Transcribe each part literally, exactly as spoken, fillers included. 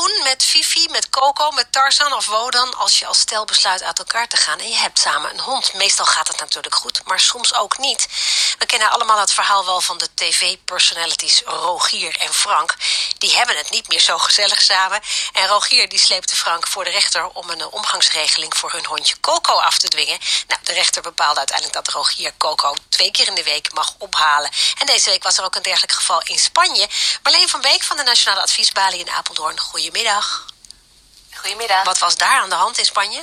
doen met Fifi, met Coco, met Tarzan of Wodan als je als stel besluit uit elkaar te gaan en je hebt samen een hond? Meestal gaat het natuurlijk goed, maar soms ook niet. We kennen allemaal het verhaal wel van de tv-personalities Rogier en Frank. Die hebben het niet meer zo gezellig samen. En Rogier die sleepte Frank voor de rechter om een omgangsregeling voor hun hondje Coco af te dwingen. Nou, de rechter bepaalde uiteindelijk dat Rogier Coco twee keer in de week mag ophalen. En deze week was er ook een dergelijk geval in Spanje. Marleen van Beek van de Nationale Adviesbalie in Apeldoorn. Goedemiddag. Goedemiddag. Wat was daar aan de hand in Spanje?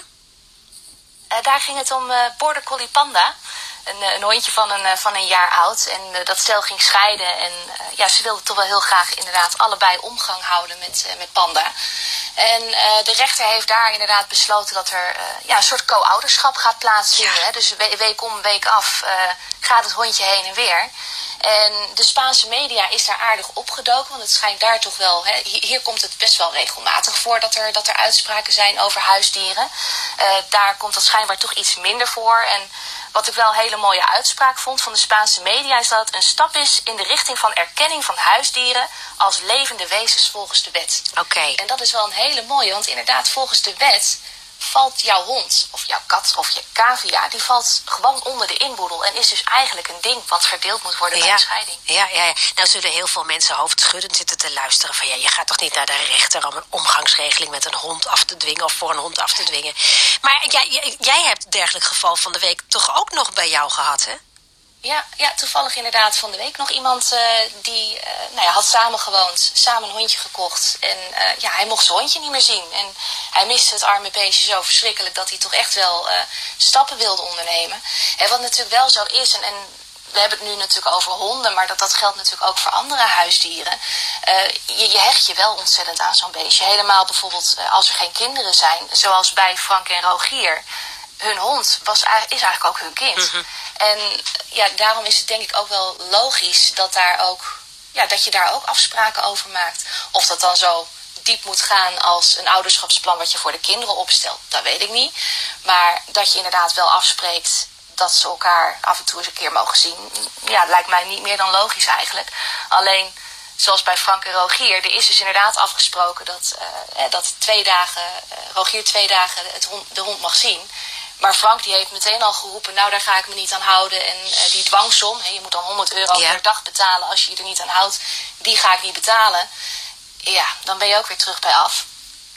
Uh, daar ging het om uh, Border Collie Panda. Een, een hondje van een, uh, van een jaar oud. En uh, dat stel ging scheiden. En uh, ja, ze wilden toch wel heel graag inderdaad allebei omgang houden met, uh, met Panda. En uh, de rechter heeft daar inderdaad besloten dat er uh, ja, een soort co-ouderschap gaat plaatsvinden. Ja. Hè? Dus we, week om, week af uh, gaat het hondje heen en weer. En de Spaanse media is daar aardig opgedoken, want het schijnt daar toch wel... Hè, hier, hier komt het best wel regelmatig voor dat er, dat er uitspraken zijn over huisdieren. Uh, daar komt dat schijnbaar toch iets minder voor. En wat ik wel een hele mooie uitspraak vond van de Spaanse media is dat het een stap is in de richting van erkenning van huisdieren als levende wezens volgens de wet. Oké. Okay. En dat is wel een hele mooie, want inderdaad volgens de wet valt jouw hond of jouw kat of je cavia, die valt gewoon onder de inboedel en is dus eigenlijk een ding wat verdeeld moet worden bij ja. een scheiding. Ja, ja, ja. Nou zullen heel veel mensen hoofdschuddend zitten te luisteren van ja, je gaat toch niet naar de rechter om een omgangsregeling met een hond af te dwingen of voor een hond af te dwingen. Maar jij, jij hebt een dergelijk geval van de week toch ook nog bij jou gehad, hè? Ja, ja, toevallig inderdaad van de week nog iemand uh, die uh, nou ja, had samengewoond, samen een hondje gekocht. En uh, ja, hij mocht zijn hondje niet meer zien. En hij miste het arme beestje zo verschrikkelijk dat hij toch echt wel uh, stappen wilde ondernemen. En wat natuurlijk wel zo is, en, en we hebben het nu natuurlijk over honden, maar dat, dat geldt natuurlijk ook voor andere huisdieren. Uh, je, je hecht je wel ontzettend aan zo'n beestje. Helemaal bijvoorbeeld uh, als er geen kinderen zijn, zoals bij Frank en Rogier. Hun hond was, is eigenlijk ook hun kind. Mm-hmm. En ja, daarom is het denk ik ook wel logisch dat, daar ook, ja, dat je daar ook afspraken over maakt. Of dat dan zo diep moet gaan als een ouderschapsplan wat je voor de kinderen opstelt, dat weet ik niet. Maar dat je inderdaad wel afspreekt dat ze elkaar af en toe eens een keer mogen zien, ja, lijkt mij niet meer dan logisch eigenlijk. Alleen, zoals bij Frank en Rogier, er is dus inderdaad afgesproken dat, uh, dat twee dagen, uh, Rogier twee dagen het hond, de hond mag zien. Maar Frank die heeft meteen al geroepen, nou daar ga ik me niet aan houden. En uh, die dwangsom, hè, je moet dan honderd euro ja. per dag betalen als je je er niet aan houdt. Die ga ik niet betalen. Ja, dan ben je ook weer terug bij af.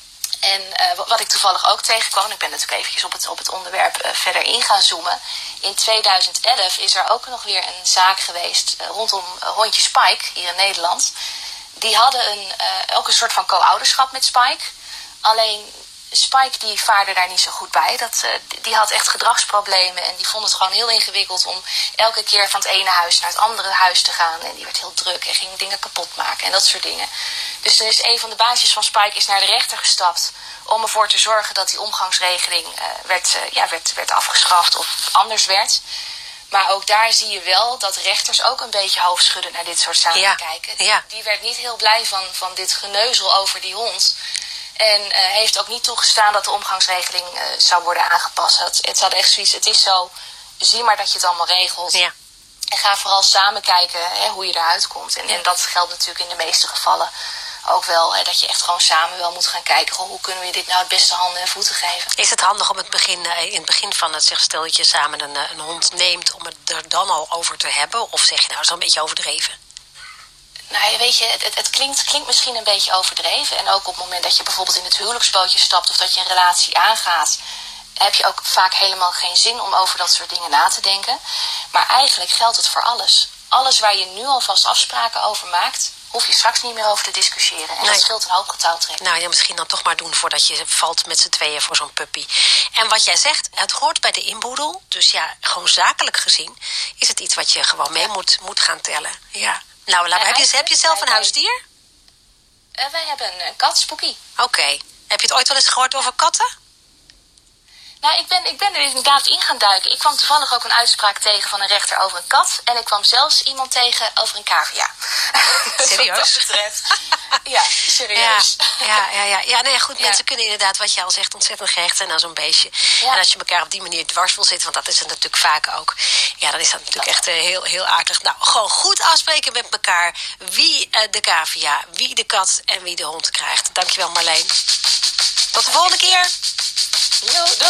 En uh, wat ik toevallig ook tegenkwam, ik ben natuurlijk eventjes op het, op het onderwerp uh, verder in gaan zoomen. In tweeduizend elf is er ook nog weer een zaak geweest uh, rondom uh, hondje Spike hier in Nederland. Die hadden een, uh, ook een soort van co-ouderschap met Spike. Alleen Spike die vaarde daar niet zo goed bij. Dat, uh, die had echt gedragsproblemen en die vond het gewoon heel ingewikkeld om elke keer van het ene huis naar het andere huis te gaan. En die werd heel druk en ging dingen kapot maken en dat soort dingen. Dus toen is een van de baasjes van Spike is naar de rechter gestapt om ervoor te zorgen dat die omgangsregeling uh, werd, uh, ja, werd, werd afgeschaft of anders werd. Maar ook daar zie je wel dat rechters ook een beetje hoofdschudden naar dit soort zaken ja. kijken. Ja. Die werd niet heel blij van, van dit geneuzel over die hond. En uh, heeft ook niet toegestaan dat de omgangsregeling uh, zou worden aangepast. Het, het had echt zoiets, het is zo, zie maar dat je het allemaal regelt. Ja. En ga vooral samen kijken hè, hoe je eruit komt. En, ja. en dat geldt natuurlijk in de meeste gevallen ook wel. Hè, dat je echt gewoon samen wel moet gaan kijken. Goh, hoe kunnen we dit nou het beste handen en voeten geven. Is het handig om het begin, in het begin van het zeg, stel dat je samen een, een hond neemt, om het er dan al over te hebben? Of zeg je nou, dat is een beetje overdreven? Nou, weet je, het, het, het klinkt, klinkt misschien een beetje overdreven. En ook op het moment dat je bijvoorbeeld in het huwelijksbootje stapt of dat je een relatie aangaat, heb je ook vaak helemaal geen zin om over dat soort dingen na te denken. Maar eigenlijk geldt het voor alles. Alles waar je nu alvast afspraken over maakt, hoef je straks niet meer over te discussiëren. En nee. dat scheelt een hoop getouwtrek. Nou ja, misschien dan toch maar doen voordat je valt met z'n tweeën voor zo'n puppy. En wat jij zegt, het hoort bij de inboedel. Dus ja, gewoon zakelijk gezien is het iets wat je gewoon mee ja. moet, moet gaan tellen. Ja. Nou, laat, heb, je, heb je zelf een huisdier? Uh, wij hebben een kat, Spooky. Oké. Okay. Heb je het ooit wel eens gehoord over katten? Nou, ik ben, ik ben er inderdaad in gaan duiken. Ik kwam toevallig ook een uitspraak tegen van een rechter over een kat. En ik kwam zelfs iemand tegen over een cavia. Serieus? Wat dat betreft. Ja, serieus. Ja, ja, ja, ja. ja nee, goed, Ja. mensen kunnen inderdaad, wat je al zegt, ontzettend gehecht zijn aan zo'n beestje. Ja. En als je elkaar op die manier dwars wil zitten, want dat is het natuurlijk vaak ook. Ja, dan is dat natuurlijk echt uh, heel, heel akelig. Nou, gewoon goed afspreken met elkaar wie uh, de cavia, wie de kat en wie de hond krijgt. Dankjewel Marleen. Tot de volgende keer. Jo, doei.